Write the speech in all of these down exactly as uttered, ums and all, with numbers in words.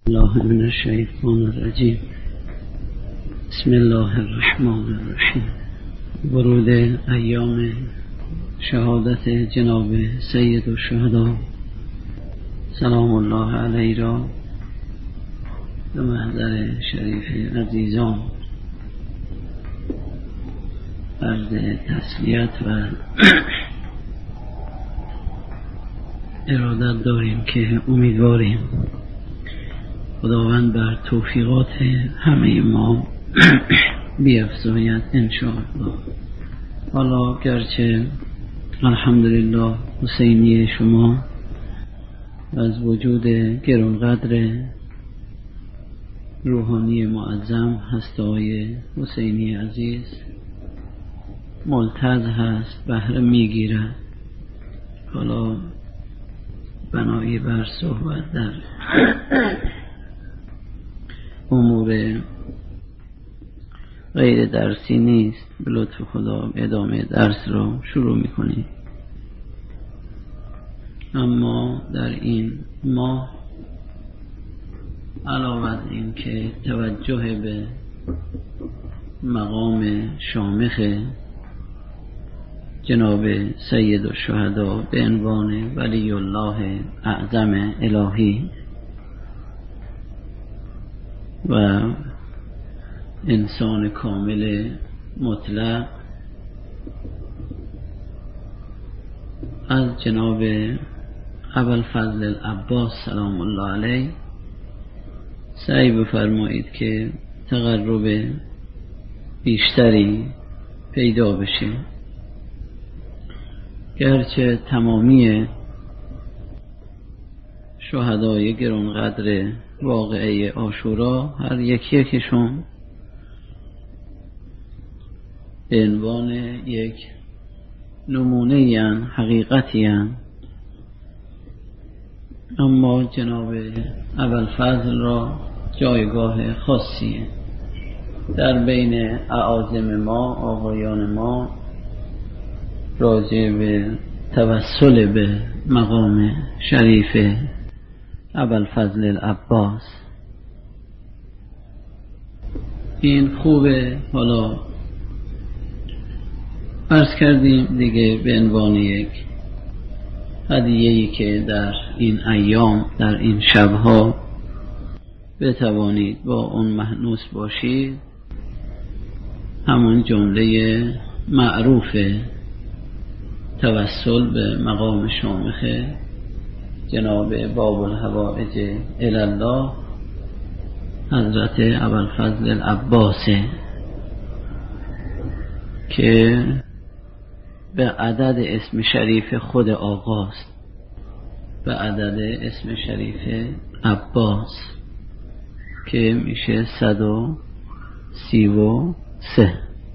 الله من الشیطان الرجیم. بسم الله الرحمن الرحیم. ورود ایام شهادت جناب سید الشهدا سلام الله علیه را به محضر شریف عزیزان عرض تسلیت و ارادت داریم که امیدواریم خداوند بر توفیقات همه ما بیفزاید انشاءالله. حالا گرچه الحمدلله حسینی شما از وجود گرانقدر روحانی معظم هسته‌های حسینی عزیز ملتز هست، بهره میگیرد. حالا بنایی بر صحبت در امور غیر درسی نیست، به لطف خدا ادامه درس را شروع میکنیم. اما در این ماه علاوه از این که توجه به مقام شامخ جناب سید الشهدا به عنوان ولی الله اعظم الهی و انسان کامل مطلق از جناب ابوالفضل العباس سلام الله علیه سعی بفرمایید که تقرب بیشتری پیدا بشه. گرچه تمامی شهدای گرانقدر واقعه عاشورا هر یکی یکیشون به عنوان یک نمونه یان حقیقتی یان، اما جناب ابوالفضل را جایگاه خاصیه در بین اعاظم ما، آقایان ما، راجع به توسل به مقام شریف ابوالفضل العباس. این خوبه. حالا عرض کردیم دیگه به عنوان یک هدیه‌ای که در این ایام، در این شبها بتوانید با اون مهنوس باشید. همون جمله معروف توسل به مقام شامخ جناب باب الحوائج الله حضرت ابوالفضل العباسه که به عدد اسم شریف خود آقاست، به عدد اسم شریف عباس که میشه صد و سی و سه.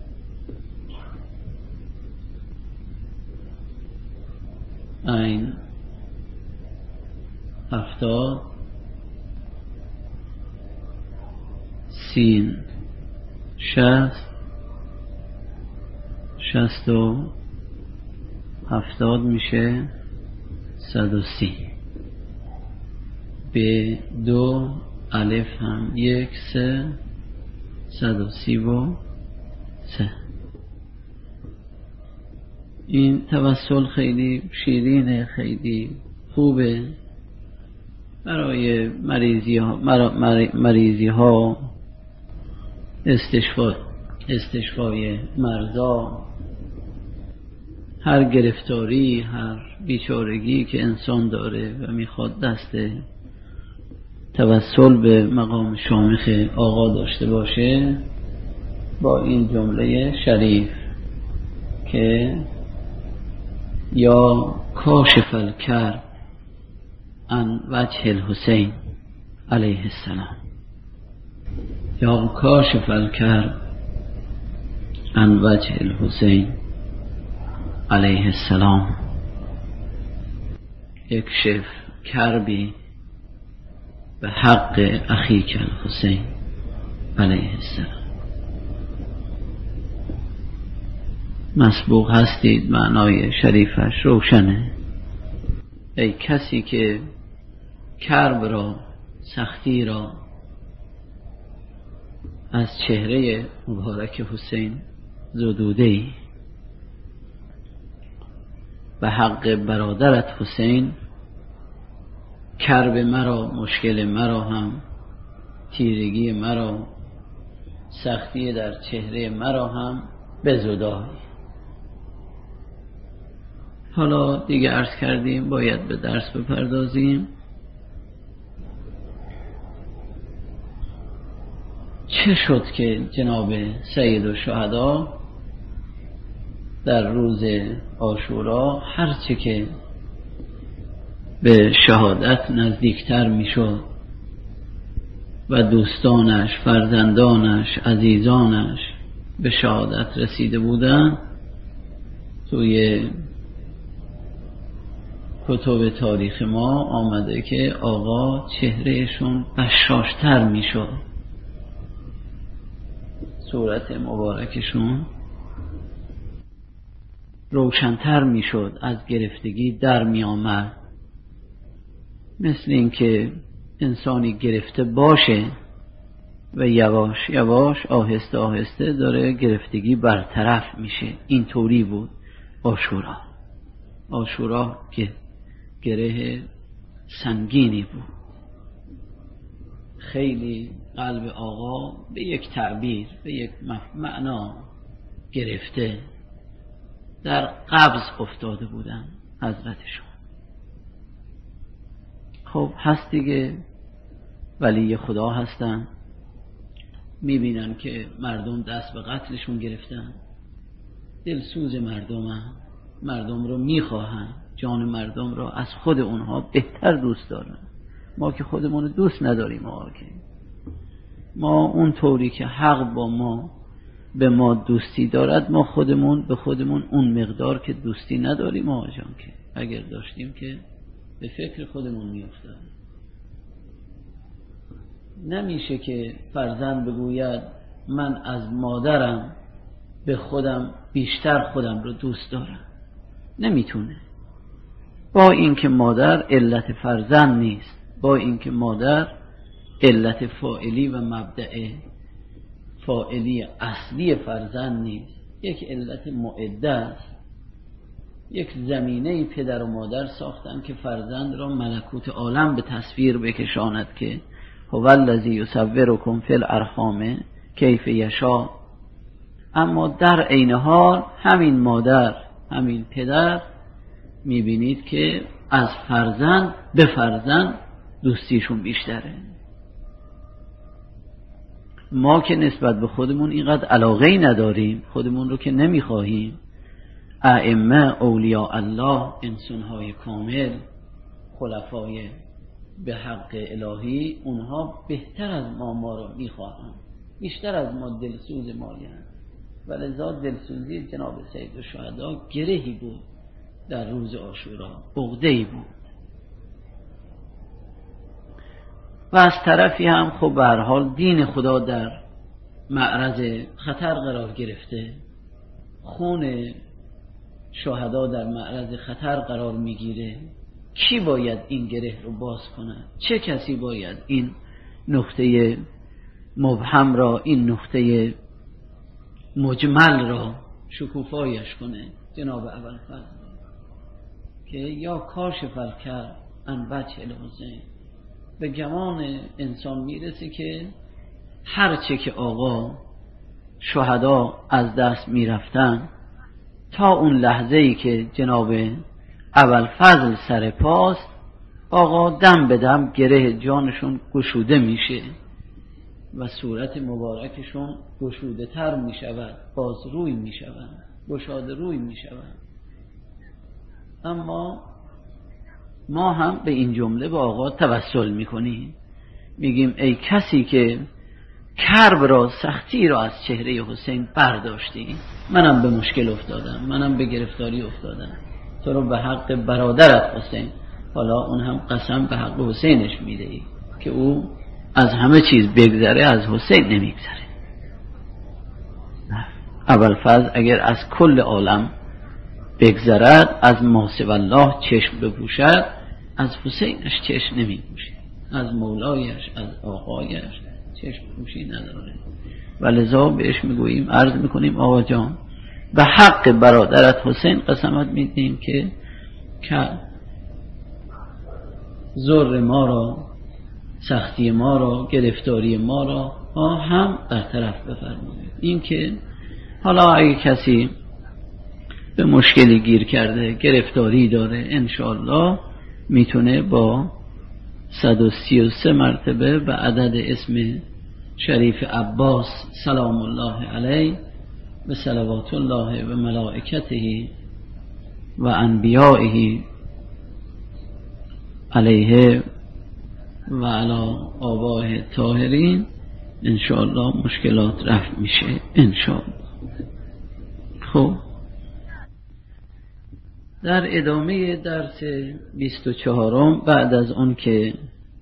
این هفتاد، سین شست، شست و هفتاد میشه صد و سی. به دو الف هم یک سه، صد و سی و سه. این توسل خیلی شیرینه، خیلی خوبه برای مریضی ها، مریضی ها، استشفا استشفای مرضا، هر گرفتاری، هر بیچارگی که انسان داره و میخواد دست توسل به مقام شامخ آقا داشته باشه، با این جمله شریف که یا کاشف الکرب عن وجه الحسین علیه السلام، یا کاشف الکرب عن وجه الحسین علیه السلام، اکشف کربی به حق اخیک الحسین علیه السلام. مسبوق هستید، معنای شریفش روشنه. ای کسی که کرب را سختی را از چهره مبارک حسین زدوده‌ای. به حق برادرت حسین کرب مرا، مشکل مرا هم، تیرگی مرا، سختی در چهره مرا هم بزدای. حالا دیگه عرض کردیم باید به درس بپردازیم. چه شد که جناب سید الشهدا در روز عاشورا هرچه که به شهادت نزدیکتر می شد و دوستانش، فرزندانش، عزیزانش به شهادت رسیده بودن، توی کتب تاریخ ما آمده که آقا چهرهشون بشاشتر می شد، صورت مبارکشون روشن‌تر می شد، از گرفتگی در می آمد، مثل این که انسانی گرفته باشه و یواش یواش آهسته آهسته داره گرفتگی برطرف میشه. این طوری بود عاشورا. عاشورا که گره سنگینی بود. خیلی قلب آقا به یک تعبیر، به یک معنا گرفته، در قبض افتاده بودن حضرتشون. خب هست دیگه، ولی خدا هستن، میبینن که مردم دست به قتلشون گرفتن، دلسوز مردم هم. مردم رو میخواهن، جان مردم رو از خود اونها بهتر دوست دارن. ما که خودمون دوست نداریم آقا، که ما اون طوری که حق با ما به ما دوستی دارد، ما خودمون به خودمون اون مقدار که دوستی نداریم آقا جان. که اگر داشتیم که به فکر خودمون میافتاد. نمیشه که فرزند بگوید من از مادرم به خودم بیشتر خودم رو دوست دارم. نمیتونه. با اینکه مادر علت فرزند نیست، با اینکه مادر علت فاعلی و مبدأ فاعلی اصلی فرزند نیست، یک علت معده است. یک زمینه پدر و مادر ساختن که فرزند را ملکوت عالم به تصویر بکشاند، که هو الذی یصورکم فی الارحام کیف یشاء. اما در عین حال همین مادر، همین پدر، میبینید که از فرزند به فرزند دوستیشون بیشتره. ما که نسبت به خودمون اینقدر علاقه‌ای نداریم، خودمون رو که نمیخواهیم. ائمه، اولیاء الله، انسان‌های کامل، خلفای به حق الهی، اونها بهتر از ما ما رو میخواهند، بیشتر از ما دلسوز مایند. ولذا دلسوزی جناب سید الشهدا گرهی بود در روز عاشورا، عقده‌ای بود. و از طرفی هم خب به هر حال دین خدا در معرض خطر قرار گرفته، خون شهدا در معرض خطر قرار میگیره. کی باید این گره رو باز کنه؟ چه کسی باید این نقطه مبهم را، این نقطه مجمل را شکوفایش کنه؟ جناب ابوالفضل که یا کاشف الکرب عن وجه الحسین. به گمان انسان میرسه که هرچه که آقا شهدا از دست میرفتن، تا اون لحظه ای که جناب ابوالفضل سر پاست، آقا دم به دم گره جانشون گشوده میشه و صورت مبارکشون گشوده تر میشود، باز روی میشود، گشاده روی میشود. اما ما هم به این جمله با آقا توسل میکنیم، میگیم ای کسی که کرب را، سختی را از چهره حسین برداشتی، منم به مشکل افتادم، منم به گرفتاری افتادم، تو رو به حق برادرت حسین، حالا اون هم قسم به حق حسینش میدهی که او از همه چیز بگذره، از حسین نمیگذره. ابوالفضل اگر از کل عالم بگذرد، از ما سوی الله چشم بپوشد، از حسینش چشم نمیپوشه. از مولایش، از آقایش چشم پوشی نداره و لذا بهش میگوییم، عرض میکنیم آقا جان به حق برادرت حسین قسمت میدیم که که ضر ما را، سختی ما را، گرفتاری ما را هم برطرف بفرمایید. این که حالا اگه کسی به مشکلی گیر کرده، گرفتاری داره، انشاءالله میتونه با صد و سی و سه مرتبه به عدد اسم شریف عباس سلام الله علیه و صلوات الله و ملائکته و انبیائه علیه و علی آبائه طاهرین انشاءالله مشکلات رفع میشه انشاءالله. خب در ادامه درس بیست و چهارم بعد از اون که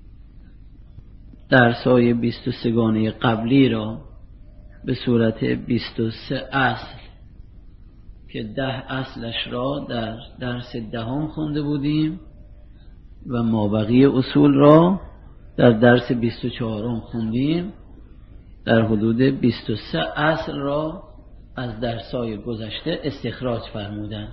درسای بیست و سگانه قبلی را به صورت بیست و سه اصل که ده اصلش را در درس دهم خونده بودیم و مابقی اصول را در درس بیست و چهارم خوندیم، در حدود بیست و سه اصل را از درسای گذشته استخراج فرمودن.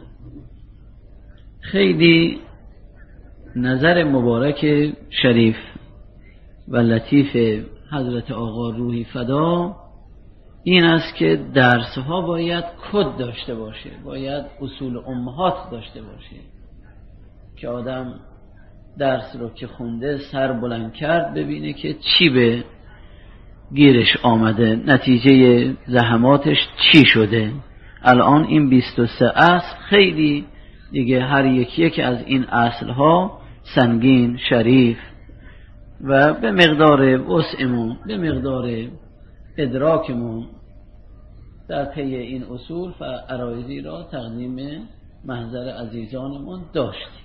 خیلی نظر مبارک شریف و لطیف حضرت آقا روحی فدا این است که درس ها باید کد داشته باشه، باید اصول امهات داشته باشه که آدم درس رو که خونده سر بلند کرد ببینه که چی به گیرش آمده، نتیجه زحماتش چی شده. الان این بیست و سه اصل خیلی دیگه هر یکی یک از این اصل ها سنگین، شریف و به مقدار وسعمون، به مقدار ادراکمون در طی این اصول و عرایضی را تقدیم محضر عزیزانمون داشتیم.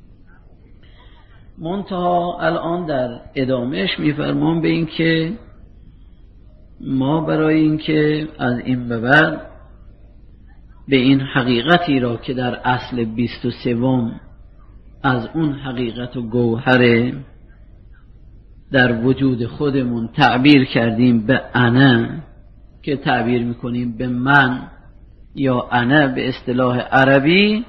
منتها الان در ادامهش میفرمان به این که ما برای این که از این به بعد به این حقیقتی را که در اصل بیست و سوم از اون حقیقت و گوهر در وجود خودمون تعبیر کردیم به انا، که تعبیر میکنیم به من یا انا به اصطلاح عربی،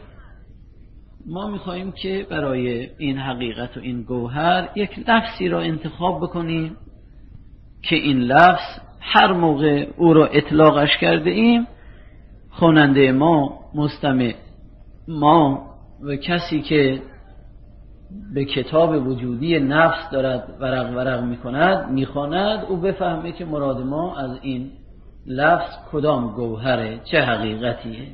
ما میخواییم که برای این حقیقت و این گوهر یک لفظی را انتخاب بکنیم که این لفظ هر موقع او را اطلاقش کرده ایم خواننده ما، مستمع ما و کسی که به کتاب وجودی نفس دارد ورق ورق میکند میخواند او بفهمه که مراد ما از این لفظ کدام گوهره، چه حقیقتیه،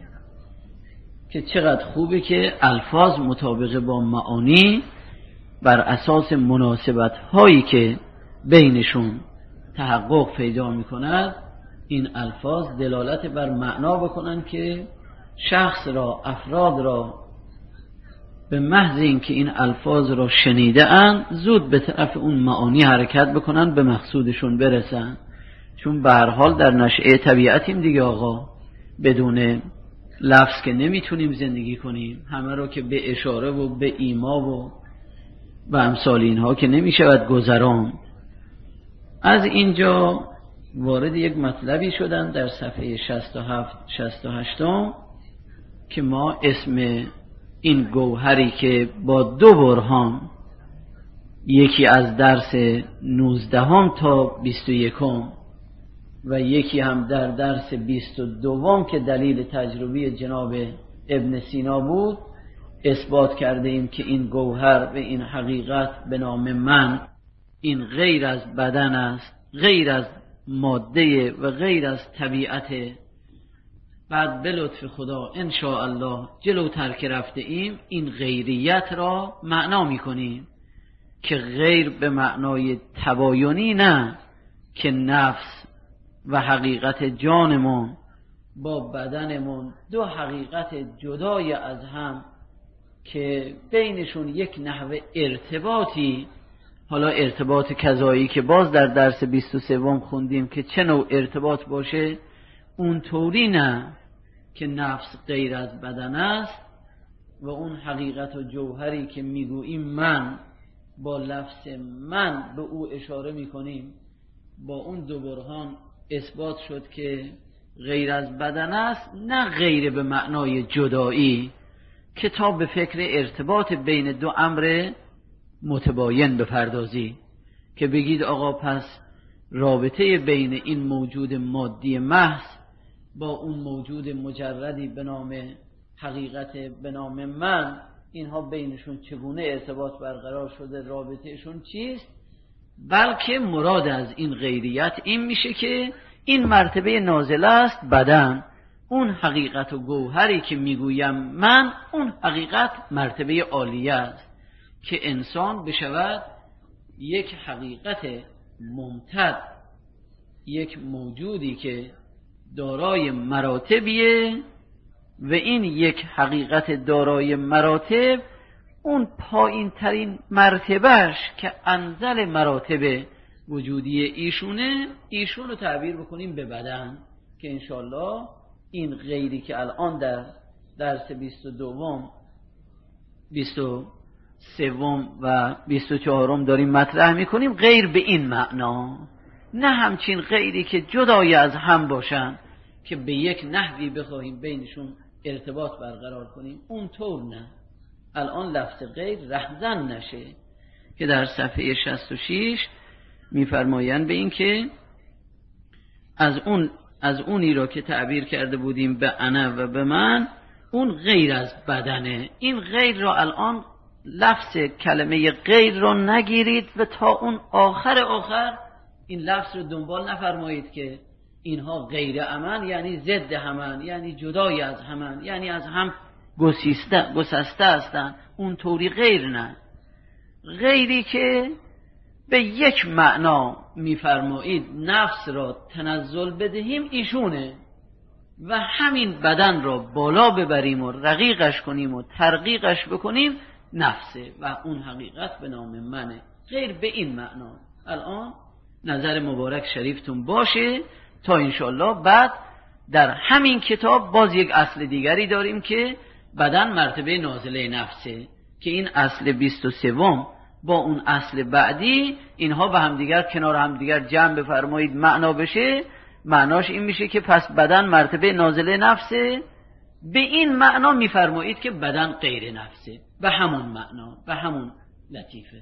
که چقدر خوبه که الفاظ مطابق با معانی بر اساس مناسبت هایی که بینشون تحقق پیدا میکند این الفاظ دلالت بر معنا بکنن که شخص را، افراد را به محض اینکه این الفاظ را شنیده اند زود به طرف اون معانی حرکت بکنن، به مقصودشون برسن. چون به هر حال در نشأه طبیعتیم دیگه آقا، بدون لفظ که نمیتونیم زندگی کنیم، همه رو که به اشاره و به ایما و و امثال اینها که نمیشود گذران. از اینجا وارد یک مطلبی شدن در صفحه شصت و هفت شصت و هشت که ما اسم این گوهری که با دو برهان، یکی از درس نوزدهم تا بیست و یکم و یکی هم در درس بیست و دوم که دلیل تجربی جناب ابن سینا بود، اثبات کرده ایم که این گوهر و این حقیقت به نام من، این غیر از بدن است، غیر از ماده و غیر از طبیعت. بعد به لطف خدا ان شاء الله جلوتر که رفته ایم این غیریت را معنا میکنیم که غیر به معنای تباینی نه، که نفس و حقیقت جانمون با بدنمون دو حقیقت جدای از هم که بینشون یک نحوه ارتباطی، حالا ارتباط کذایی که باز در درس بیست و سوم خوندیم که چه نوع ارتباط باشه، اون طوری نه که نفس غیر از بدن است و اون حقیقت و جوهری که میگوییم من با لفظ من به او اشاره میکنیم، با اون دو برهان اثبات شد که غیر از بدن است، نه غیر به معنای جدایی که تا به فکر ارتباط بین دو امر متباین بپردازی که بگید آقا پس رابطه بین این موجود مادی محض با اون موجود مجردی به نام حقیقت به نام من، اینها بینشون چگونه ارتباط برقرار شده، رابطهشون چیست؟ بلکه مراد از این غیریت این میشه که این مرتبه نازل است بدن، اون حقیقت و گوهری که میگویم من، اون حقیقت مرتبه عالیه است که انسان بشود یک حقیقت ممتد، یک موجودی که دارای مراتبیه و این یک حقیقت دارای مراتب اون پایین ترین مرتبهش که انزل مراتب وجودی ایشونه، ایشون رو تعبیر بکنیم به بدن که انشالله این غیری که الان در درس بیست و دوم بیست و سوم و بیست و چهارم داریم مطرح میکنیم، غیر به این معنا، نه همچین غیری که جدای از هم باشن که به یک نحوی بخواهیم بینشون ارتباط برقرار کنیم، اون طور نه. الان لفظ غیر رهزن نشه که در صفحه شصت و شش میفرمایند به این که از اون از اونی را که تعبیر کرده بودیم به انا و به من، اون غیر از بدنه. این غیر را الان لفظ کلمه غیر را نگیرید و تا اون آخر آخر این لفظ رو دنبال نفرمایید که اینها غیر همن یعنی ضد همن، یعنی جدای از همن، یعنی از هم گسسته گسسته هستن. اون طوری غیر نه. غیری که به یک معنا میفرمایید نفس را تنزل بدهیم ایشونه و همین بدن را بالا ببریم و رقیقش کنیم و ترقیقش بکنیم نفسه و اون حقیقت به نام منه. غیر به این معنا الان نظر مبارک شریفتون باشه تا انشالله بعد در همین کتاب باز یک اصل دیگری داریم که بدن مرتبه نازله نفسه که این اصل بیست و سوم با اون اصل بعدی اینها به همدیگر کنار همدیگر جمع بفرمایید معنا بشه. معناش این میشه که پس بدن مرتبه نازله نفسه، به این معنا میفرمایید که بدن غیر نفسه، به همون معنا، به همون لطیفه.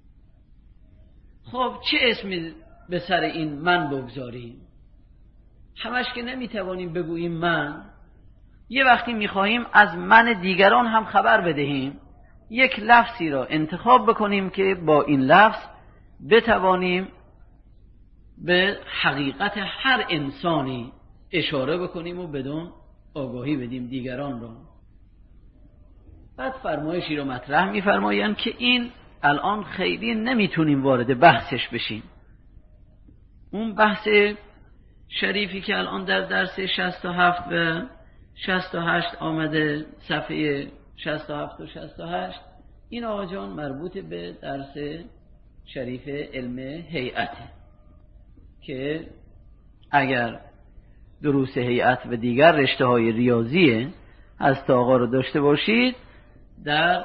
خب چه اسمی به سر این من بگذاریم؟ همش که نمیتوانیم بگوییم من، یه وقتی میخواهیم از من دیگران هم خبر بدهیم، یک لفظی را انتخاب بکنیم که با این لفظ بتوانیم به حقیقت هر انسانی اشاره بکنیم و بدون آگاهی بدیم دیگران را. بعد فرمایشی رو مطرح میفرمایند که این الان خیلی نمیتونیم وارد بحثش بشیم. اون بحث شریفی که الان در درس شصت و هفت و شصت و هشت آمده، صفحه شصت و هفت و شصت و هشت، این آقا جان مربوط به درس شریف علم هیئته که اگر دروس هیئت و دیگر رشته های ریاضی هست آقا رو داشته باشید، در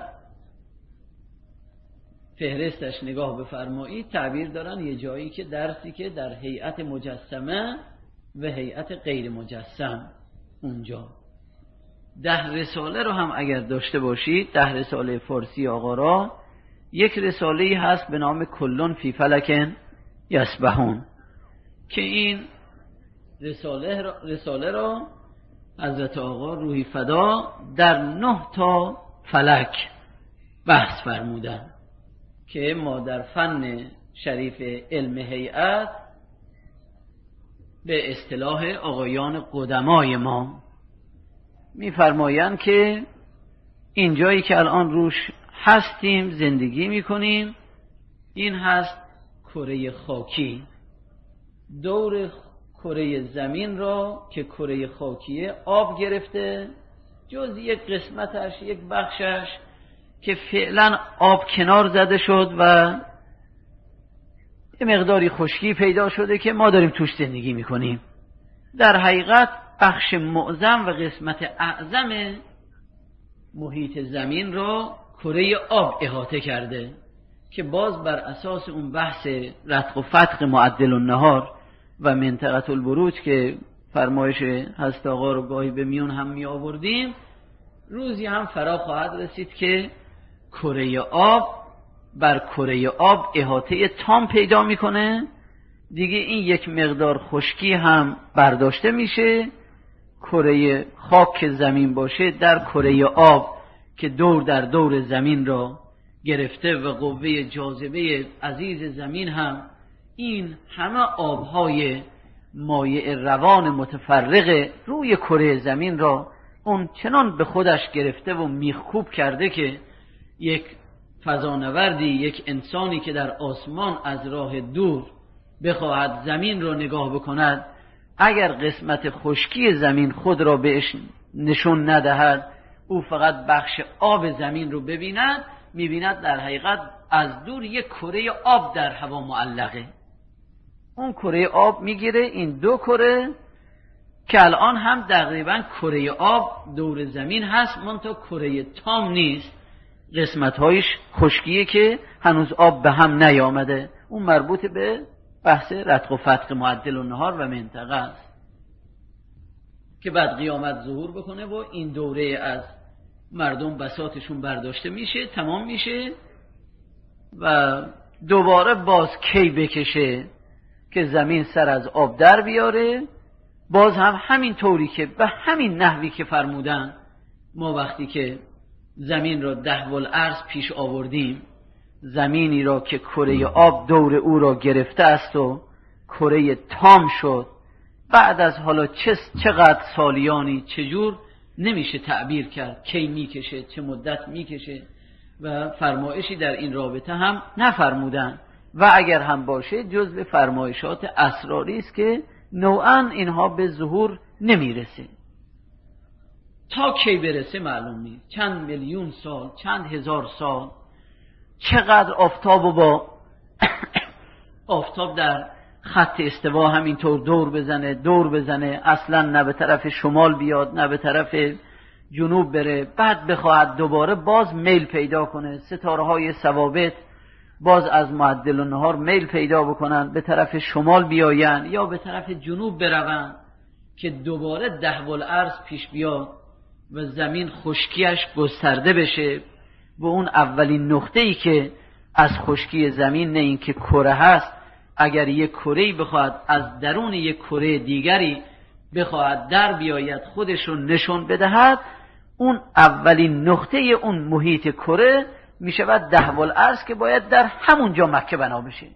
فهرستش نگاه بفرمایید، تعبیر دارن یه جایی که درسی که در هیئت مجسمه و هیئت غیر مجسم، اونجا ده رساله رو هم اگر داشته باشید، ده رساله فارسی آقا را، یک رساله‌ای هست به نام کلون فی فلکن یسبحون که این رساله را, رساله را حضرت آقا روحی فدا در نه تا فلک بحث فرمودن که ما در فن شریف علم هیئت به اصطلاح آقایان قدمای ما میفرمایند که این جایی که الان روش هستیم زندگی میکنیم، این هست کره خاکی. دور کره زمین را که کره خاکیه آب گرفته، جز یک قسمتش، یک بخشش که فعلا آب کنار زده شد و یه مقداری خشکی پیدا شده که ما داریم توش زندگی میکنیم. در حقیقت بخش معظم و قسمت اعظم محیط زمین را کره آب احاطه کرده که باز بر اساس اون بحث رتق و فتق معدل النهار و منطقه البروج که فرمایش هست آقا رو گاهی به میون هم می آوردیم، روزی هم فرا خواهد رسید که کره آب بر کره آب احاطه تام پیدا میکنه، دیگه این یک مقدار خشکی هم برداشته میشه. کره خاک که زمین باشه در کره آب که دور در دور زمین را گرفته و قوه جاذبه عزیز زمین هم این همه آبهای مایع روان متفرق روی کره زمین را اون چنان به خودش گرفته و میخکوب کرده که یک فضانوردی، یک انسانی که در آسمان از راه دور بخواهد زمین را نگاه بکند، اگر قسمت خشکی زمین خود را بهش نشون ندهد، او فقط بخش آب زمین رو ببیند، میبیند در حقیقت از دور یک کره آب در هوا معلقه. اون کره آب میگیره این دو کره که الان هم تقریبا کره آب دور زمین هست، منتها کره تام نیست، قسمت هایش خشکیه که هنوز آب به هم نیامده. اون مربوط به بحث رتق و فتق معدل النهار و منطقه است که بعد قیامت ظهور بکنه و این دوره از مردم بساطشون برداشته میشه، تمام میشه و دوباره باز کی بکشه که زمین سر از آب در بیاره. باز هم همین طوری که به همین نحوی که فرمودن، ما وقتی که زمین را ده والارض پیش آوردیم، زمینی را که کره آب دور او را گرفته است و کره تام شد، بعد از حالا چقدر سالیانی چجور نمیشه تعبیر کرد، کی میکشه، چه مدت میکشه و فرمایشی در این رابطه هم نفرمودن و اگر هم باشه جزء فرمایشات اسراری است که نوعا اینها به ظهور نمیرسه. تا کی برسه معلوم نیست، چند میلیون سال، چند هزار سال، چقدر آفتاب و با آفتاب در خط استوا همینطور دور بزنه دور بزنه اصلا نه به طرف شمال بیاد نه به طرف جنوب بره، بعد بخواهد دوباره باز میل پیدا کنه، ستاره های ثوابت باز از معدل النهار میل پیدا بکنن به طرف شمال بیاین یا به طرف جنوب برون که دوباره ده والارض پیش بیاد و زمین خشکیش گسترده بشه و اون اولین نقطه‌ای که از خشکی زمین، نه این که کره هست، اگر یک کره‌ای بخواهد از درون یک کره دیگری بخواهد در بیاید خودش رو نشون بدهد، اون اولین نقطه اون محیط کره می شود ده والارض که باید در همون جا مکه بنا بشه.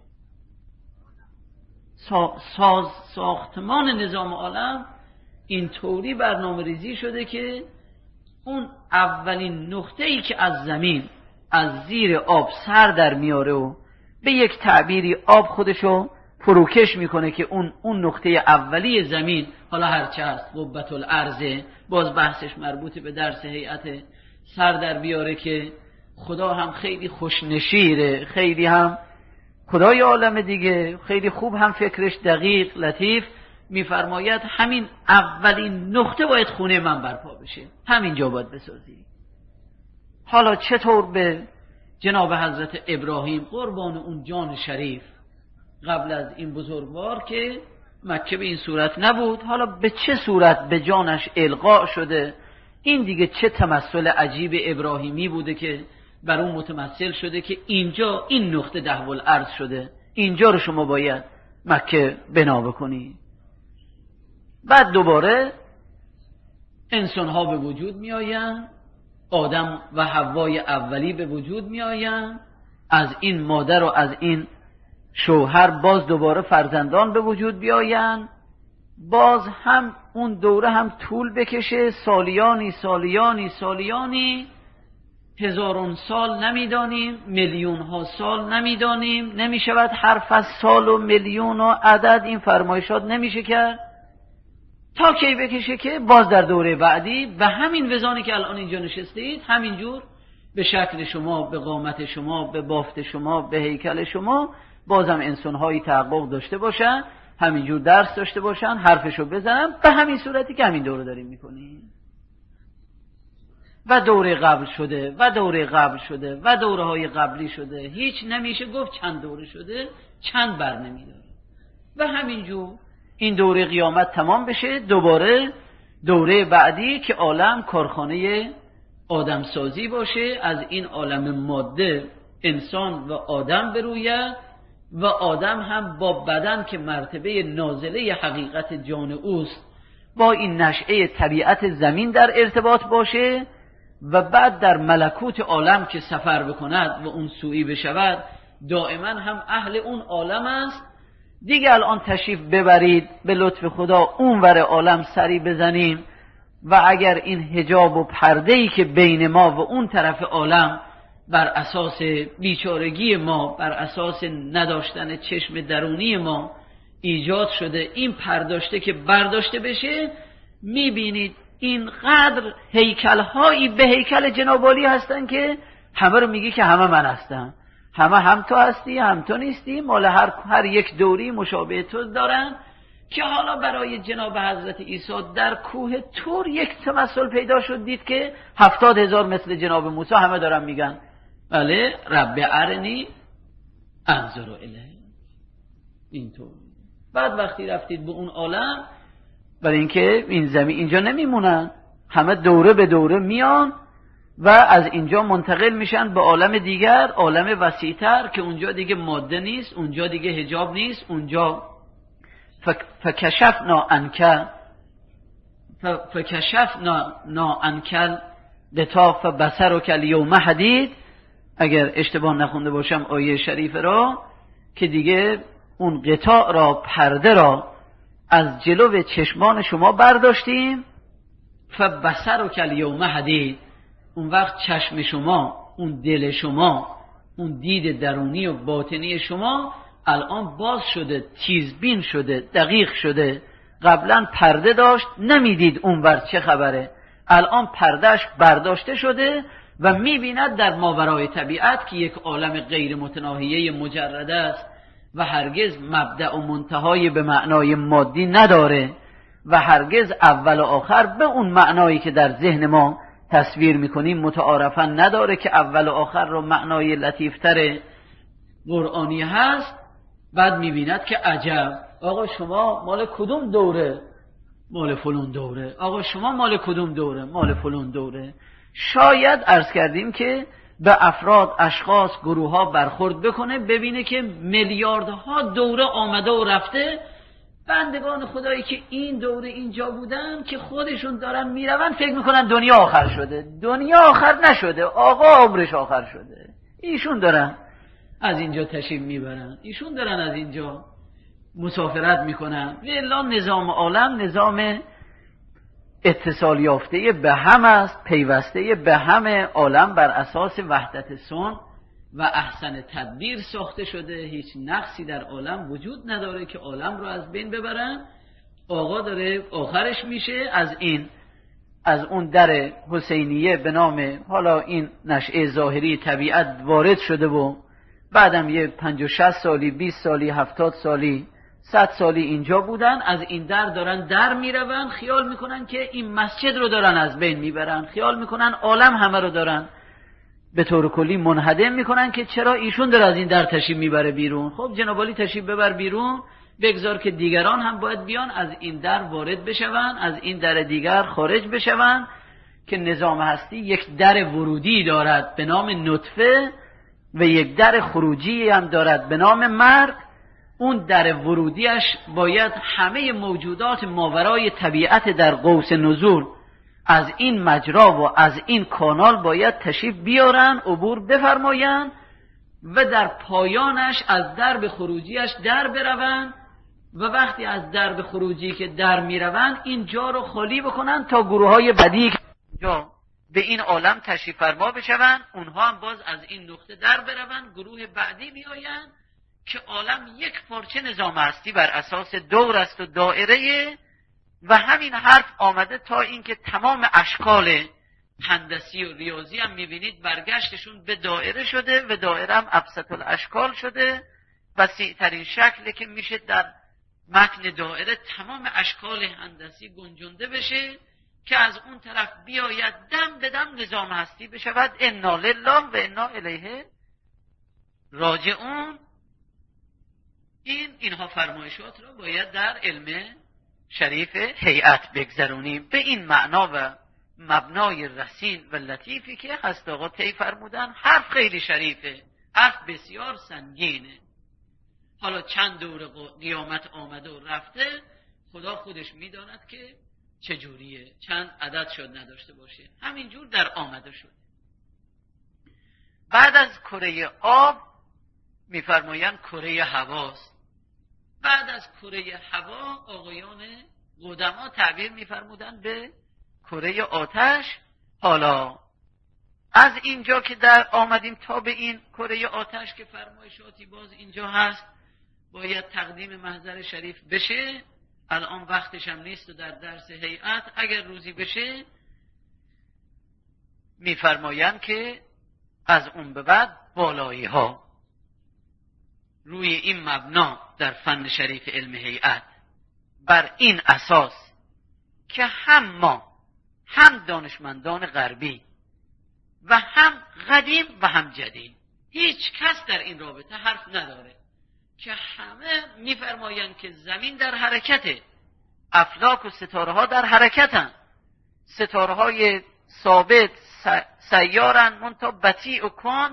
ساز ساختمان نظام عالم این طوری برنامه ریزی شده که اون اولین نقطه‌ای که از زمین از زیر آب سر در میاره و به یک تعبیری آب خودشو فروکش میکنه که اون اون نقطه اولی زمین، حالا هرچه هست قبة الارض، باز بحثش مربوط به درس هیئت، سر در بیاره که خدا هم خیلی خوشنشیره، خیلی هم خدای عالم دیگه، خیلی خوب هم فکرش دقیق لطیف میفرماید همین اولین نقطه باید خونه من برپا بشه، همین جا باید بسازی. حالا چطور به جناب حضرت ابراهیم قربان اون جان شریف قبل از این بزرگوار که مکه به این صورت نبود، حالا به چه صورت به جانش القا شده، این دیگه چه تمثل عجیب ابراهیمی بوده که بر اون متمثل شده که اینجا این نقطه ده والارض شده، اینجا رو شما باید مکه بنا بکنی. بعد دوباره انسان ها به وجود می آین، آدم و حوای اولی به وجود می آین، از این مادر و از این شوهر باز دوباره فرزندان به وجود بیاین، باز هم اون دوره هم طول بکشه، سالیانی سالیانی سالیانی، هزارون سال نمیدانیم، میلیون ها سال نمیدانیم، نمیشود حرف از سال و میلیون و عدد این فرمایشات نمیشه کرد، تا کی بکشه که باز در دوره بعدی به همین وزانی که الان اینجا نشستید، همینجور به شکل شما، به قامت شما، به بافت شما، به هیکل شما، بازم انسان‌هایی تحقق داشته باشن، همینجور درس داشته باشن، حرفشو بزنن، به همین صورتی که همین دوره داریم میکنیم. و دوره قبل شده و دوره قبل شده و دوره های قبلی شده، هیچ نمیشه گفت چند دوره شده، چند بر نمیداره. و همینجور این دوره قیامت تمام بشه، دوباره دوره بعدی که عالم کارخانه آدم سازی باشه، از این عالم ماده انسان و آدم بروید و آدم هم با بدن که مرتبه نازله حقیقت جان اوست با این نشأه طبیعت زمین در ارتباط باشه و بعد در ملکوت عالم که سفر بکند و اون سویی بشود، دائما هم اهل اون عالم است. دیگه الان تشریف ببرید به لطف خدا اونور عالم سری بزنیم و اگر این حجاب و پرده‌ای که بین ما و اون طرف عالم بر اساس بیچارگی ما، بر اساس نداشتن چشم درونی ما ایجاد شده، این پرداشته که برداشته بشه، میبینید اینقدر هیکل‌هایی به هیکل جناب عالی هستن که همه رو میگی که همه من هستم، همه هم تو هستی هم تو نیستی، مال هر, هر یک دوری مشابه تو دارن. که حالا برای جناب حضرت عیسی در کوه طور یک تمثل پیدا شد، دید که هفتاد هزار مثل جناب موسی همه دارن میگن بله رب ارنی انظر الیه. اینطور بعد وقتی رفتید به اون عالم، برای اینکه این زمین اینجا نمیمونن، همه دوره به دوره میان و از اینجا منتقل میشن به عالم دیگر، عالم وسیع‌تر که اونجا دیگه ماده نیست، اونجا دیگه حجاب نیست، اونجا فکشفنا عنک فکشفنا عنک غطاء فبصرک الیوم حدید. اگر اشتباه نخونده باشم آیه شریف را، که دیگه اون غطاء را، پرده را از جلو چشمان شما برداشتیم. فبصرک الیوم حدید، اون وقت چشم شما، اون دل شما، اون دید درونی و باطنی شما الان باز شده، تیزبین شده، دقیق شده. قبلا پرده داشت، نمیدید اونور چه خبره، الان پردهش برداشته شده و میبیند در ماورای طبیعت که یک عالم غیر متناهیه مجرد است و هرگز مبدأ و منتهای به معنای مادی نداره و هرگز اول و آخر به اون معنایی که در ذهن ما تصویر میکنیم متعارفا نداره، که اول و آخر رو معنای لطیفتر قرآنی هست. بعد میبیند که عجب، آقا شما مال کدوم دوره؟ مال فلون دوره. آقا شما مال کدوم دوره؟ مال فلون دوره. شاید عرض کردیم که به افراد، اشخاص، گروه ها برخورد بکنه، ببینه که میلیاردها دوره آمده و رفته، بندگان خدایی که این دوره اینجا بودن که خودشون دارن میرون فکر میکنن دنیا آخر شده. دنیا آخر نشده، آقا عمرش آخر شده. ایشون دارن از اینجا تشریف میبرن، ایشون دارن از اینجا مسافرت میکنن. والا نظام عالم نظام اتصال یافته به هم است، پیوسته به همه. عالم بر اساس وحدت صنع و احسن تدبیر ساخته شده، هیچ نقصی در عالم وجود نداره که عالم رو از بین ببرن. آقا داره آخرش میشه، از این از اون در حسینیه به نام حالا این نشأه ظاهری طبیعت وارد شده و بعدم یه پنج و شصت سالی، بیست سالی، هفتاد سالی، صد سالی اینجا بودن، از این در دارن در میرون، خیال میکنن که این مسجد رو دارن از بین میبرن، خیال میکنن عالم همه رو دارن به طور کلی منهدم میکنن که چرا ایشون داره از این در تشریف میبره بیرون. خب جناب عالی تشریف ببر بیرون، بگذار که دیگران هم باید بیان از این در وارد بشون، از این در دیگر خارج بشون، که نظام هستی یک در ورودی دارد به نام نطفه و یک در خروجی هم دارد به نام مرگ. اون در ورودیش باید همه موجودات ماورای طبیعت در قوس نزول از این مجرا و از این کانال باید تشریف بیارن، عبور بفرماین و در پایانش از درب خروجیش در برون و وقتی از درب خروجی که در میرون این جا رو خالی بکنن تا گروه های بدی که به این عالم تشریف فرما بشون، اونها هم باز از این نقطه در برون، گروه بعدی بیاین که عالم یک پارچه نظام هستی بر اساس دور است و دائره. و همین حرف آمده تا اینکه تمام اشکال هندسی و ریاضی هم میبینید برگشتشون به دائره شده و دائره هم ابسط الاشکال شده، وسیع ترین شکلی که میشه در متن دائره تمام اشکال هندسی گنجونده بشه که از اون طرف بیاید دم به دم نظام هستی بشود. انا لله و انا الیه راجعون. این اینها فرمایشات را باید در علم شریف هیئت بگذرونیم به این معنا و مبنای رسین و لطیفی که هست آقا طی فرمودن. حرف خیلی شریفه، حرف بسیار سنگینه. حالا چند دور قیامت آمده و رفته، خدا خودش میداند که چجوریه، چند عدد شد نداشته باشه، همینجور در آمده شد. بعد از کره آب میفرمایند کره هواست. بعد از کره هوا آقایان قدما تعبیر میفرمودند به کره آتش. حالا از اینجا که در آمدیم تا به این کره آتش که فرمایشاتی باز اینجا هست، باید تقدیم محضر شریف بشه. الان وقتش هم نیست و در درس هیئت اگر روزی بشه میفرمایند که از اون به بعد بالایی ها روی این مبنا در فن شریف علم هیئت بر این اساس که هم ما هم دانشمندان غربی و هم قدیم و هم جدید، هیچ کس در این رابطه حرف نداره که همه میفرمایند که زمین در حرکته، افلاک و ستاره ها در حرکتن، ستاره های ثابت سیارن منتها بطیء و کن.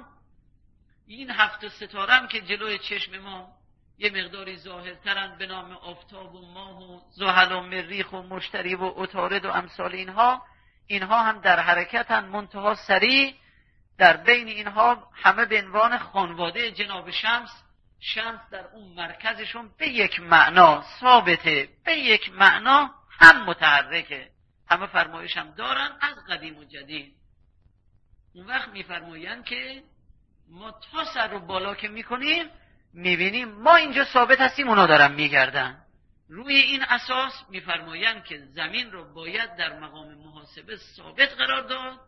این هفت ستاره هم که جلوی چشم ما یه مقداری ظاهرترن به نام آفتاب و ماه و زحل و مریخ و مشتری و عطارد و امثال اینها، اینها هم در حرکتن منتها سریع. در بین اینها همه به عنوان خانواده جناب شمس، شمس در اون مرکزشون به یک معنا ثابته، به یک معنا هم متحرکه، همه فرمایش هم دارن از قدیم و جدید. اون وقت میفرمایند که ما تا سر رو بالا که میکنیم میبینیم ما اینجا ثابت هستیم، اونا دارن میگردن. روی این اساس میفرمایند که زمین رو باید در مقام محاسبه ثابت قرار داد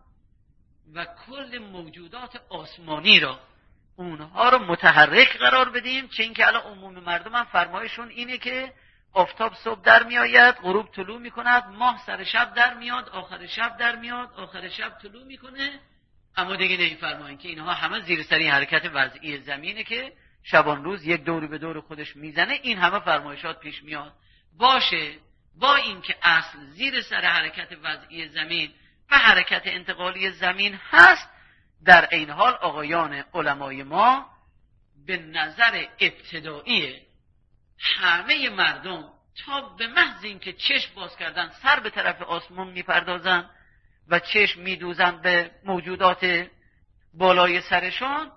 و کل موجودات آسمانی رو اونها رو متحرک قرار بدیم. چه اینکه الان عموم مردم هم فرمایشون اینه که آفتاب صبح در میآید، غروب طلوع میکند، ماه سر شب در میاد، آخر شب در میاد، آخر شب طلوع میکنه. اما دیگه نمیفرمایین که اینها همه زیر سری حرکت وضعی زمینه که شبان روز یک دوری به دور خودش میزنه. این همه فرمایشات پیش میاد باشه، با اینکه اصل زیر سر حرکت وضعی زمین و حرکت انتقالی زمین هست، در این حال آقایان علمای ما به نظر ابتدایی همه مردم تا به محض اینکه چشم باز کردن سر به طرف آسمان میپردازن و چشم میدوزن به موجودات بالای سرشان،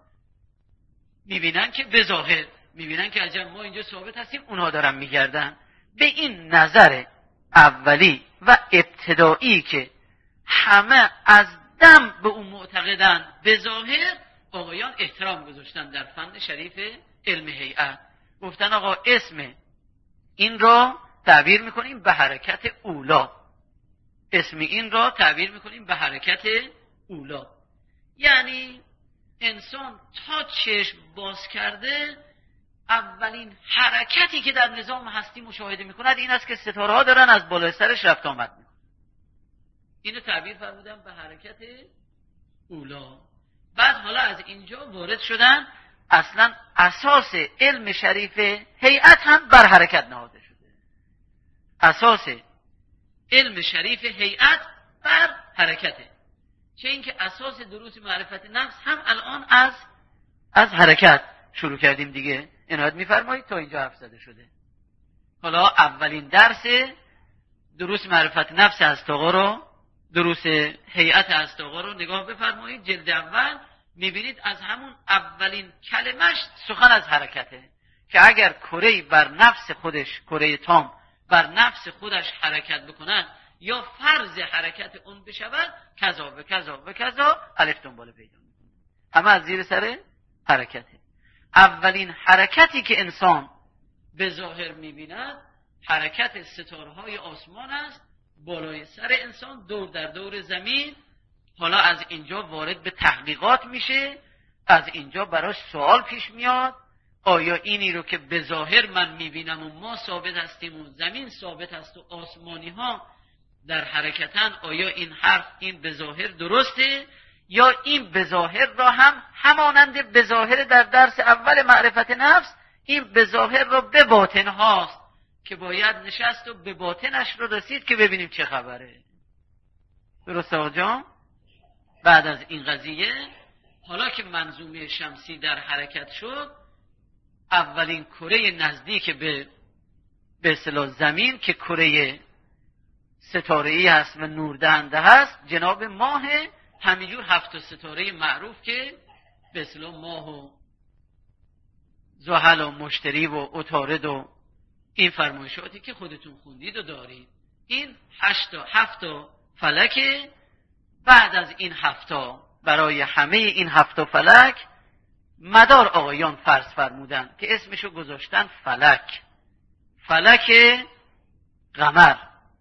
میبینن که به ظاهر میبینن که عجب ما اینجا ثابت هستیم، اونها دارن میگردن. به این نظر اولی و ابتدایی که همه از دم به اون معتقدن، به ظاهر آقایان احترام گذاشتن در فن شریف علم هیئت. گفتن آقا اسم این را تعبیر میکنیم به حرکت اولا، اسم این را تعبیر میکنیم به حرکت اولا. یعنی انسان تا چشم باز کرده اولین حرکتی که در نظام هستی مشاهده میکند این است که ستاره ها دارن از بالای سرش رفت آمد میکنن. اینو تعبیر فرمودن به حرکت اولا. بعد حالا از اینجا وارد شدن اصلا اساس علم شریف هیئت هم بر حرکت نهاده شده. اساس علم شریف هیئت بر حرکته. چه اینکه اساس دروس معرفت نفس هم الان از از حرکت شروع کردیم دیگه. عنایت میفرمایید تا اینجا حرف زده شده. حالا اولین درس دروس معرفت نفس هستاقا رو، دروس هیئت هستاقا رو نگاه بفرمایید. جلد اول میبینید از همون اولین کلمش سخن از حرکته که اگر کره‌ای بر نفس خودش، کره تام بر نفس خودش حرکت بکنن یا فرض حرکت اون بشود، کذا و کذا و کذا، الف دنباله پیدا میکنه. همه از زیر سر حرکته. اولین حرکتی که انسان به ظاهر میبیند حرکت ستاره‌های آسمان است بالای سر انسان دور در دور زمین. حالا از اینجا وارد به تحقیقات میشه، از اینجا براش سوال پیش میاد آیا اینی رو که به ظاهر من میبینم و ما ثابت هستیم و زمین ثابت هست و آسمانی ها در حرکتن، آیا این حرف این به ظاهر درسته یا این به ظاهر را هم همانند به ظاهر در درس اول معرفت نفس، این به ظاهر را به باطن هاست که باید نشست و به باطنش رو رسید که ببینیم چه خبره. درسته آجا؟ بعد از این قضیه حالا که منظومه شمسی در حرکت شد، اولین کره نزدیک به به اصطلاح زمین که کره ستاره‌ای هست و نوردهنده هست جناب ماه، همینجور هفت ستاره معروف که به اصطلاح ماه و زحل و مشتری و عطارد و این فرمایشاتی که خودتون خوندید و دارید، این هشتا هفتا فلک. بعد از این هفتا برای همه این هفتا فلک مدار آقایان فرض فرمودن که اسمشو گذاشتن فلک، فلک قمر،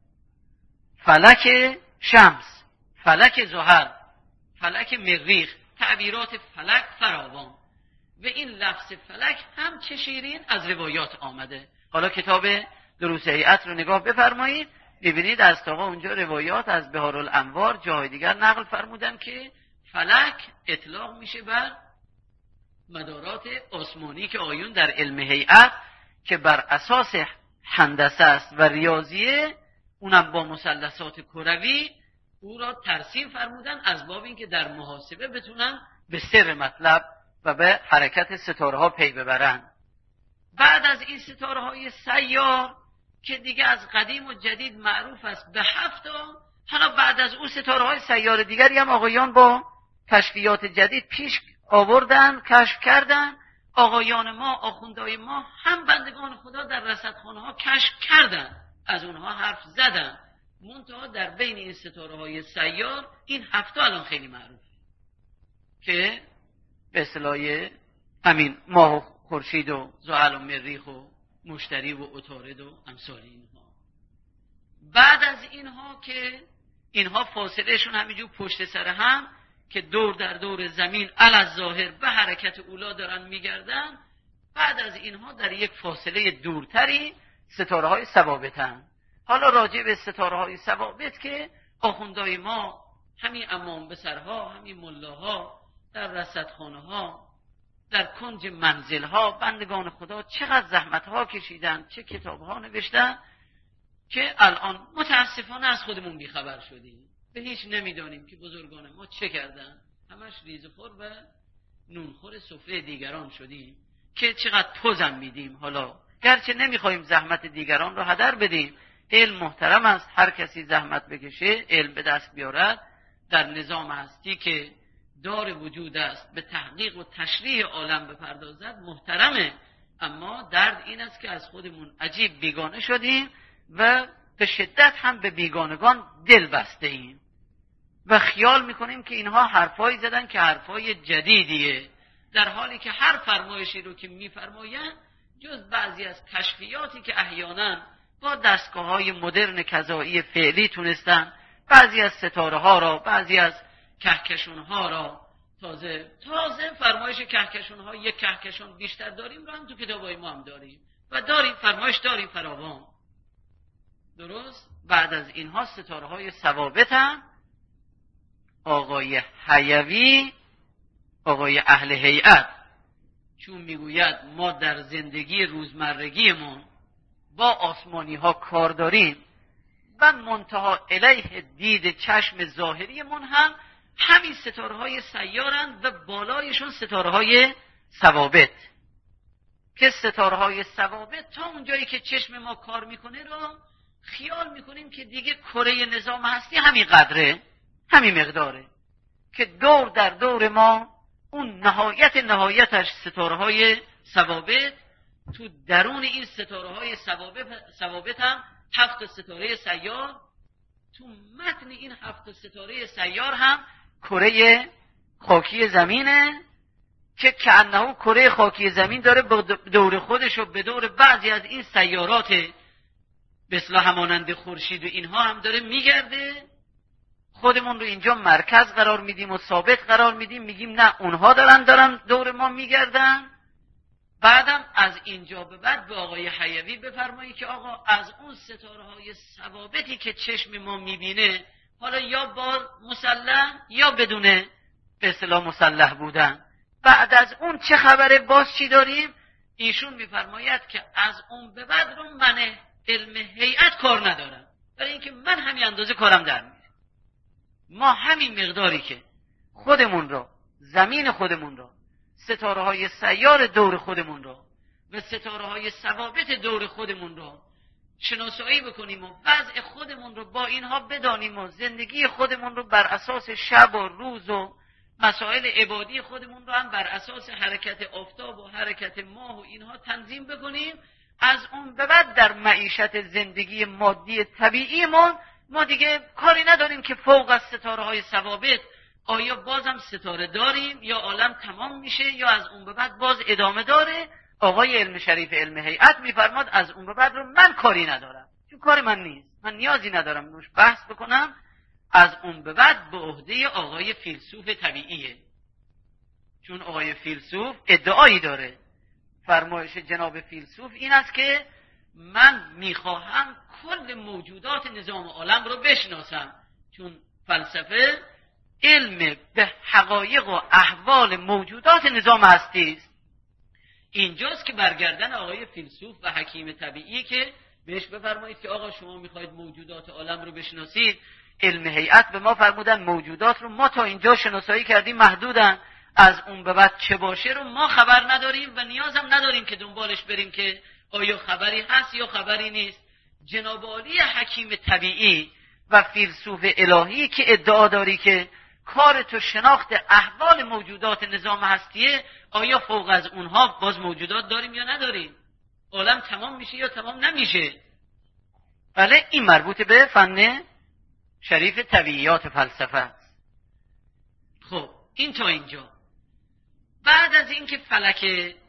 فلک شمس، فلک زحل، فلک مریخ، تعبیرات فلک فراوان. و این لفظ فلک هم چه شیرین از روایات آمده. حالا کتاب دروس هیئت رو نگاه بفرمایید، ببینید از تا اونجا روایات از بهارالانوار جای دیگر نقل فرمودن که فلک اطلاق میشه بر مدارات آسمانی که آیون در علم هیئت که بر اساس هندسه است و ریاضیه، اونم با مثلثات کروی، او را ترسیم فرمودن از باب این که در محاسبه بتونن به سر مطلب و به حرکت ستاره ها پی ببرن. بعد از این ستاره های سیار که دیگه از قدیم و جدید معروف است به هفتا، حالا بعد از اون ستاره های سیار دیگری هم آقایان با کشفیات جدید پیش آوردن، کشف کردن. آقایان ما، آخوندهای ما، هم بندگان خدا در رصدخانه ها کشف کردن، از اونها حرف زدن. منتها در بین این ستاره های سیار این هفتا الان خیلی معروف که به اصطلاح همین ماه و خورشید و زحل و مریخ و مشتری و عطارد و امثال اینها. بعد از اینها که اینها فاصلهشون همینجور پشت سر هم که دور در دور زمین الظاهر به حرکت اولا دارن میگردن، بعد از اینها در یک فاصله دورتری ستاره های ثوابتن. حالا راجع به ستاره های ثوابت که آخوندهای ما، همین امام بسرها، همین ملاها در رصدخانه ها، در کنج منزل ها، بندگان خدا چقدر زحمت ها کشیدن، چه کتاب ها نوشتن که الان متاسفانه از خودمون بیخبر شدیم، به هیچ نمیدانیم که بزرگان ما چه کردن. همش ریزخور و نونخور سفره دیگران شدیم که چقدر پوزم میدیم. حالا گرچه نمیخوایم زحمت دیگران رو هدر بدیم، علم محترم است، هر کسی زحمت بکشه علم به دست بیارد، در نظام هستی که دار وجود است به تحقیق و تشریح عالم بپردازد محترمه. اما درد این است که از خودمون عجیب بیگانه شدیم و به شدت هم به بیگانگان دل بسته ایم و خیال میکنیم که اینها حرفایی زدن که حرفای جدیدیه، در حالی که هر فرمایشی رو که میفرمایند جز بعضی از کشفیاتی که احیانا با دستگاه های مدرن کذایی فعلی تونستن بعضی از ستاره ها را، بعضی از کهکشان ها را، تازه تازه فرمایش کهکشان ها، یک کهکشان بیشتر داریم رو هم تو کتابای ما هم داریم و داریم فرمایش داریم فراوان. درست؟ بعد از اینها ستاره های ثوابت هم آقای حیوی، آقای اهل هیئت، چون میگوید ما در زندگی روزمرگیمون با آسمانی ها کار داریم و منتها الیه دید چشم ظاهریمون هم همین ستاره های سیارند و بالایشون ستاره های ثوابت، که ستاره های ثوابت تا اونجایی که چشم ما کار میکنه رو خیال میکنیم که دیگه کره نظام هستی همین قدره، همین مقداره، که دور در دور ما اون نهایت نهایتش ستاره های ثوابت، تو درون این ستاره های ثوابت هم هفت ستاره سیار، تو متن این هفت ستاره سیار هم کره خاکی زمینه که کأنه کره خاکی زمین داره دور خودش و به دور بعضی از این سیارات به اصطلاح همانند خورشید و اینها هم داره میگرده. خودمون رو اینجا مرکز قرار میدیم و ثابت قرار میدیم، میگیم نه اونها دارن دارن دور ما میگردن بعدم از اینجا به بعد به آقای حیوی بفرمایید که آقا از اون ستاره های ثوابتی که چشم ما میبینه، حالا یا با مسلح یا بدون به اصطلاح مسلح بودن، بعد از اون چه خبره، باز چی داریم؟ ایشون میفرماید که از اون به بعد رو من علم هیئت کار ندارم، برای اینکه من همین اندازه کارم در میره. ما همین مقداری که خودمون رو، زمین خودمون رو، ستاره های سیار دور خودمون رو و ستاره های ثوابت دور خودمون رو شناسایی بکنیم و وضع خودمون رو با اینها بدانیم و زندگی خودمون رو بر اساس شب و روز و مسائل عبادی خودمون رو هم بر اساس حرکت آفتاب و حرکت ماه و اینها تنظیم بکنیم، از اون به بعد در معیشت زندگی مادی طبیعیمون ما دیگه کاری نداریم که فوق از ستاره های ثوابت آیا بازم ستاره داریم یا عالم تمام میشه یا از اون به بعد باز ادامه داره. آقای علم شریف علم هیئت میفرماد از اون به بعد رو من کاری ندارم، چون کار من نیست، من نیازی ندارم روش بحث بکنم. از اون به بعد به عهده آقای فیلسوف طبیعیه، چون آقای فیلسوف ادعایی داره. فرمایش جناب فیلسوف این است که من میخواهم کل موجودات نظام عالم رو بشناسم، چون فلسفه علم به حقایق و احوال موجودات نظام هستی است. اینجاست که برگردن آقای فیلسوف و حکیم طبیعی که بهش بفرمایید که آقا شما میخواید موجودات عالم رو بشناسید، علم هیئت به ما فرمودن موجودات رو ما تا اینجا شناسایی کردیم محدودن، از اون به بعد چه باشه رو ما خبر نداریم و نیازم نداریم که دنبالش بریم که آیا خبری هست یا خبری نیست. جناب عالی حکیم طبیعی و فیلسوف الهی که ادعا داری که کار تو شناخت احوال موجودات نظام هستیه، آیا فوق از اونها باز موجودات داریم یا نداریم؟ عالم تمام میشه یا تمام نمیشه؟ بله، این مربوط به فن شریف طبیعیات فلسفه است. خب این تا اینجا. بعد از اینکه فلک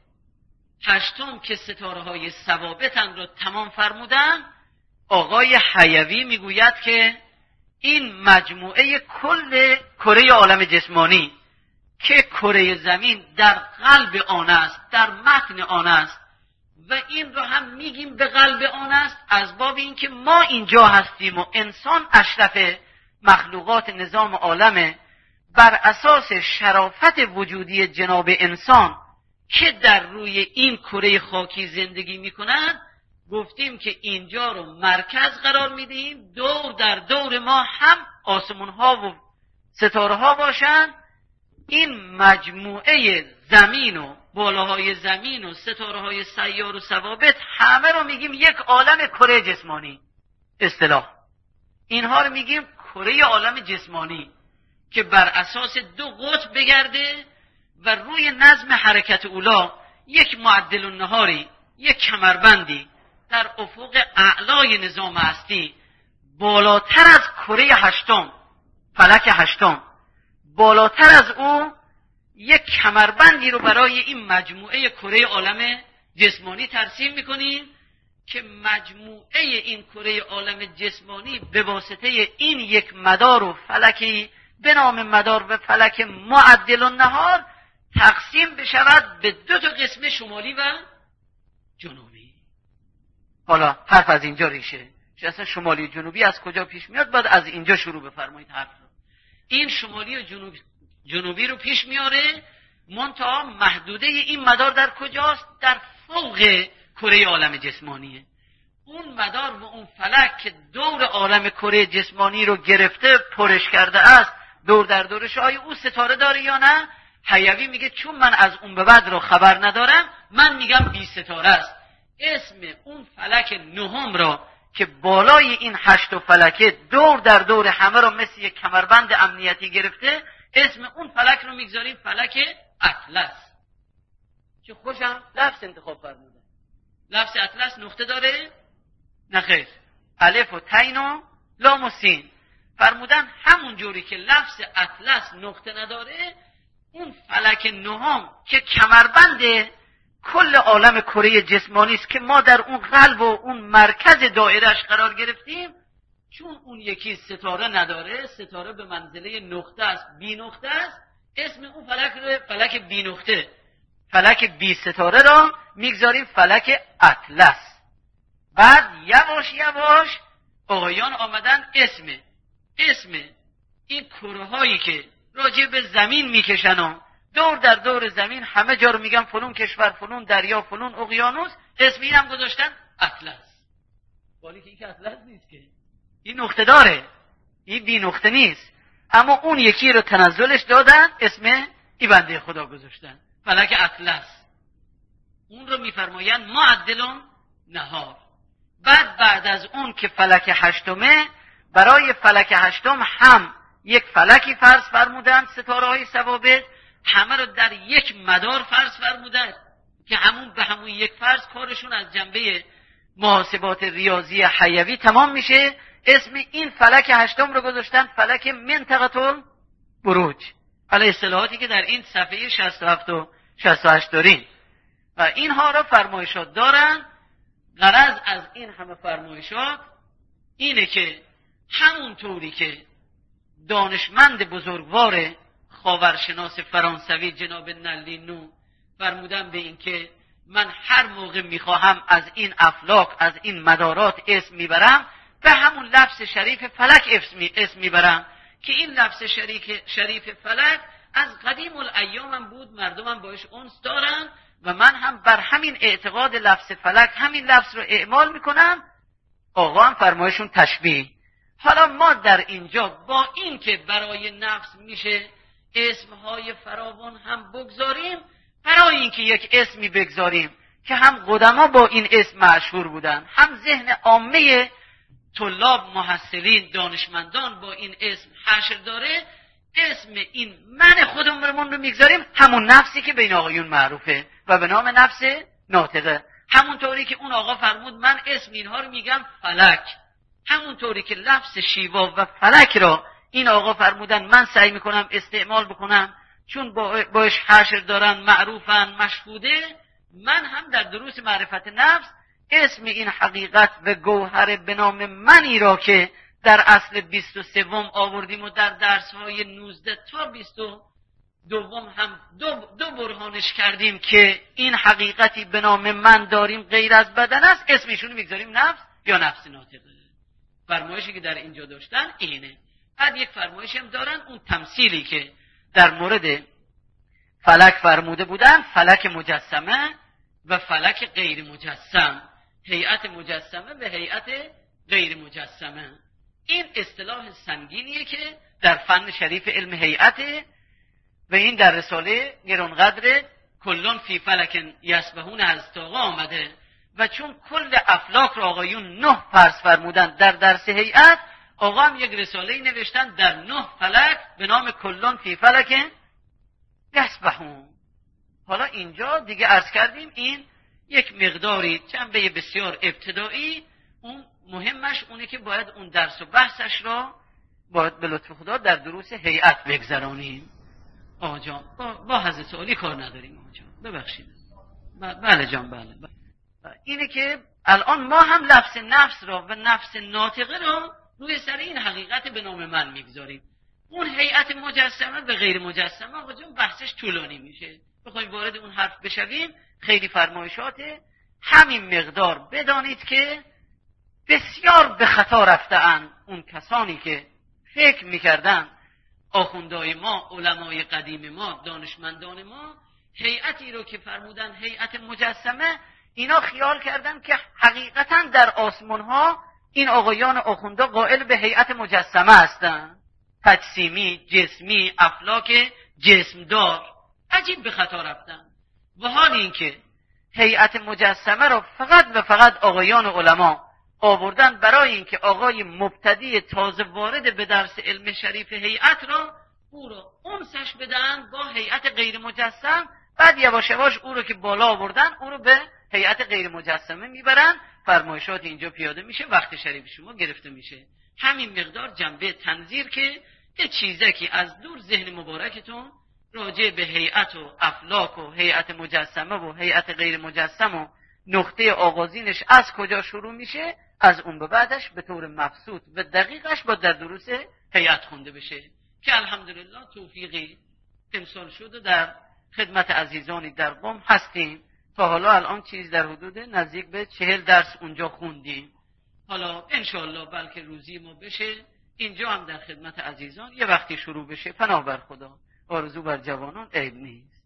هشتم که ستاره های ثوابتن رو تمام فرمودن، آقای حیوی میگوید که این مجموعه کل کره عالم جسمانی که کره زمین در قلب آن است، در متن آن است و این رو هم میگیم به قلب آن است از باب اینکه ما اینجا هستیم و انسان اشرف مخلوقات نظام عالمه، بر اساس شرافت وجودی جناب انسان که در روی این کره خاکی زندگی میکنن، گفتیم که اینجا رو مرکز قرار میدیم، دور در دور ما هم آسمون ها و ستاره ها باشن. این مجموعه زمین و بالاهای زمین و ستاره های سیار و ثوابت همه رو میگیم یک عالم کره جسمانی. اصطلاح اینها رو میگیم کره عالم جسمانی که بر اساس دو قطب بگرده و روی نظم حرکت اولا یک معدل النهاری، یک کمربندی در افق اعلای نظام هستی بالاتر از کره هشتم، فلک هشتم، بالاتر از او یک کمربندی رو برای این مجموعه کره عالم جسمانی ترسیم میکنیم که مجموعه این کره عالم جسمانی به واسطه این یک مدار و فلکی به نام مدار و فلک معدل النهار تقسیم بشود به دو تا قسم شمالی و جنوبی. حالا حرف از اینجا ریشه چه اصلا شمالی و جنوبی از کجا پیش میاد؟ باید از اینجا شروع بفرمایید حرف رو. این شمالی و جنوبی, جنوبی رو پیش میاره، منتها محدوده این مدار در کجاست؟ در فوق کره عالم جسمانیه. اون مدار و اون فلک که دور عالم کره جسمانی رو گرفته پرش کرده است، دور در دورش آیا او ستاره داره یا نه؟ حیوی میگه چون من از اون به بعد رو خبر ندارم، من میگم بی ستاره است. اسم اون فلک نهم را که بالای این هشت فلکه دور در دور همه را مثل یک کمربند امنیتی گرفته، اسم اون فلک رو میگذاریم فلک اطلس. چه خوشم لفظ انتخاب فرموده. لفظ اطلس نقطه داره؟ نه خیر، الف و تین و لام و سین. فرمودن همون جوری که لفظ اطلس نقطه نداره، اون فلک نهم که کمربند کل عالم کره جسمانی است که ما در اون قلب و اون مرکز دایرهش قرار گرفتیم، چون اون یکی ستاره نداره، ستاره به منزله نقطه است، بی نقطه است، اسم اون فلک رو فلک بی نقطه. فلک بی ستاره را میگذاریم فلک اطلس. بعد یواش یواش آقایان آمدن اسم اسم این کره هایی که راجع به زمین میکشن و دور در دور زمین همه جا رو میگن فلون کشور، فلون دریا، فلون اقیانوس، اسم این هم گذاشتن اطلس. ولی که این که اطلس نیست، که این نقطه داره، این بی نقطه نیست، اما اون یکی رو تنزلش دادن، اسم این بنده خدا گذاشتن فلک اطلس. اون رو میفرمایند معدلون نهار. بعد بعد از اون که فلک هشتمه، برای فلک هشتم هم یک فلکی فرض فرمودند، ستاره های ثوابت همه رو در یک مدار فرض فرمودند که همون به همون یک فرض کارشون از جنبه محاسبات ریاضی حیوی تمام میشه. اسم این فلک هشتم رو گذاشتن فلک منطقه البروج، حالا اصطلاحاتی که در این صفحه شصت و هفت و شصت و هشت داریم و اینها را فرمایشات دارن. غرض از این همه فرمایشات اینه که همون طوری که دانشمند بزرگوار خاورشناس فرانسوی جناب نلینو فرمودن به این که من هر موقع میخواهم از این افلاک، از این مدارات اسم میبرم، به همون لفظ شریف فلک اسم میبرم که این لفظ شریف, شریف فلک از قدیم الایام بود، مردمم باش انس دارن و من هم بر همین اعتقاد لفظ فلک همین لفظ رو اعمال میکنم. آقا هم فرمایشون تشبیه. حالا ما در اینجا با این که برای نفس میشه اسمهای فراوان هم بگذاریم، برای این که یک اسمی بگذاریم که هم قدما با این اسم مشهور بودن، هم ذهن عامه طلاب، محصلین، دانشمندان با این اسم حشر داره، اسم این من خودمون رو میگذاریم همون نفسی که بین آقایون معروفه و به نام نفس ناطقه. همونطوری که اون آقا فرمود من اسم اینها رو میگم فلک، همونطوری که لفظ شیوا و فلک را این آقا فرمودن من سعی میکنم استعمال بکنم چون باش حشر دارن، معروفن، مشهوده، من هم در دروس معرفت نفس اسم این حقیقت و گوهر به نام منی را که در اصل بیست و سوم آوردیم و در درس‌های نوزده تا بیست و دوم هم دو, دو برهانش کردیم که این حقیقتی به نام من داریم غیر از بدن است، اسمشون میگذاریم نفس یا نفس ناطقه. فرمایشی که در اینجا داشتن اینه. بعد یک فرمایش هم دارن، اون تمثیلی که در مورد فلک فرموده بودن، فلک مجسمه و فلک غیر مجسم، هیئت مجسمه و هیئت غیر مجسمه. این اصطلاح سنگینیه که در فن شریف علم هیئت و این در رساله گرانقدر کلون فی فلک یسبحون از تاقا آمده و چون کل افلاک را آقایون نه فرض فرمودن در درس هیئت، آقا هم یک رساله نوشتن در نه فلک به نام کلون فی فلک یسبحون. حالا اینجا دیگه عرض کردیم این یک مقداری جنبه بسیار ابتدایی، اون مهمش اونه که باید اون درس و بحثش را باید به لطف خدا در دروس هیئت بگذرانیم. آقا جان با, با حضرت علی کار نداریم. آقا جان ببخشید. بله جان بله, بله. اینه که الان ما هم لفظ نفس را و نفس ناطقه را روی سر این حقیقت به نام من میگذاریم. اون هیئت مجسمه و غیر مجسمه آقا جان بحثش طولانی میشه، بخوایم وارد اون حرف بشویم خیلی فرمایشاته. همین مقدار بدانید که بسیار به خطا رفته‌اند اون کسانی که فکر میکردن آخوندهای ما، علمای قدیم ما، دانشمندان ما هیئتی رو که فرمودن هیئت مجسمه، اینا خیال کردن که حقیقتا در آسمان ها این آقایان آخوندا قائل به هیئت مجسمه هستن، تجسیمی، جسمی، افلاک جسمدار. عجیب به خطا رفتن. و حال این که هیئت مجسمه رو فقط و فقط آقایان علما آوردن برای اینکه آقای مبتدی تازه وارد به درس علم شریف هیئت را او رو انسش بدن با هیئت غیر مجسم، بعد یواش یواش او رو که بالا آوردن او رو به هیئت غیر مجسمه میبرن. فرمایشات اینجا پیاده میشه، وقت شریف شما گرفته میشه. همین مقدار جنبه تنظیر که یه چیزکی از دور ذهن مبارکتون راجع به هیئت و افلاک و هیئت مجسمه و هیئت غیر مجسم و نقطه آغازینش از کجا شروع میشه، از اون به بعدش به طور مبسوط و دقیقش با در دروس هیئت خونده بشه که الحمدلله توفیقی امسال شد و در خدمت عزیزانی در قم هستیم. تا حالا الان چیز در حدود نزدیک به چهل درس اونجا خوندیم. حالا انشاءالله بلکه روزی ما بشه اینجا هم در خدمت عزیزان یه وقتی شروع بشه. پناه بر خدا، آرزو بر جوانان عیب نیست.